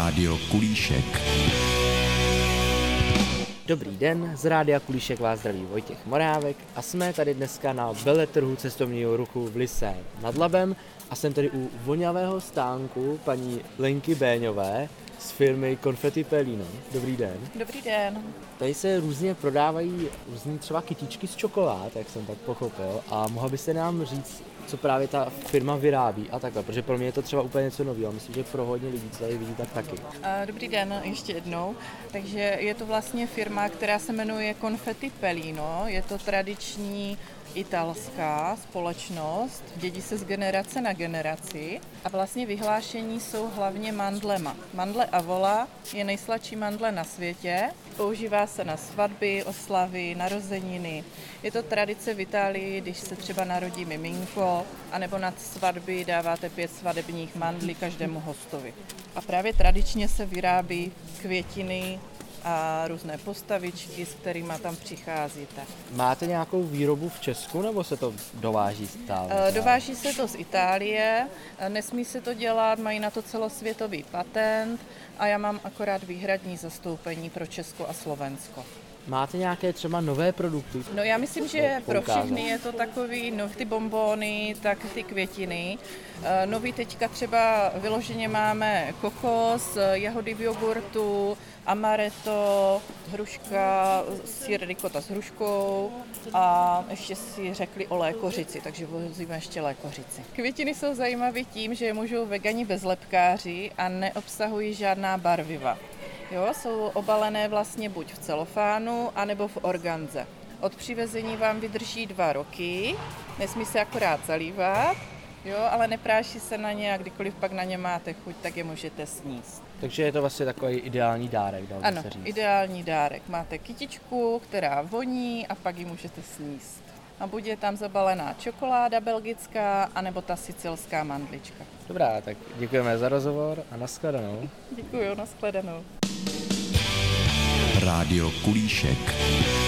Rádio Kulíšek. Dobrý den, z Rádia Kulíšek vás zdraví Vojtěch Morávek a jsme tady dneska na veletrhu cestovního ruchu v Lysé nad Labem a jsem tady u vonavého stánku paní Lenky Béňové z firmy Confetti Pelino. Dobrý den. Dobrý den. Tady se různě prodávají různý třeba kytičky z čokolád, jak jsem tak pochopil, a mohla byste nám říct, co právě ta firma vyrábí a takhle, protože pro mě je to třeba úplně něco nového, myslím, že pro hodně lidí, co tady vidí, tak taky. Dobrý den ještě jednou. Takže je to vlastně firma, která se jmenuje Confetti Pelino, je to tradiční italská společnost, dědí se z generace na generaci a vlastně vyhlášení jsou hlavně mandlema. Mandle Avola je nejsladší mandle na světě, používá se na svatby, oslavy, narozeniny. Je to tradice v Itálii, když se třeba narodí miminko, anebo na svatby dáváte 5 svadebních mandlí každému hostovi. A právě tradičně se vyrábí květiny a různé postavičky, s kterými tam přicházíte. Máte nějakou výrobu v Česku, nebo se to dováží z Itálie? Dováží se to z Itálie, nesmí se to dělat, mají na to celosvětový patent a já mám akorát výhradní zastoupení pro Česko a Slovensko. Máte nějaké třeba nové produkty? No já myslím, že pro všechny je to takový, no ty bonbony, tak ty květiny. Nový teďka třeba vyloženě máme kokos, jahody v jogurtu, amaretto, hruška, sýr ricotta s hruškou a ještě si řekli o lékořici, takže vozíme ještě lékořici. Květiny jsou zajímavé tím, že je můžou vegani bezlepkáři a neobsahují žádná barviva. Jo, jsou obalené vlastně buď v celofánu, anebo v organze. Od přivezení vám vydrží 2 roky, nesmí se akorát zalívat, jo, ale nepráší se na ně a kdykoliv pak na ně máte chuť, tak je můžete sníst. Takže je to vlastně takový ideální dárek, dal by se říct. Ano, ideální dárek. Máte kytičku, která voní a pak ji můžete sníst. A buď je tam zabalená čokoláda belgická, anebo ta sicilská mandlička. Dobrá, tak děkujeme za rozhovor a nashledanou. Děkuju, nashledanou. Rádio Kulíšek.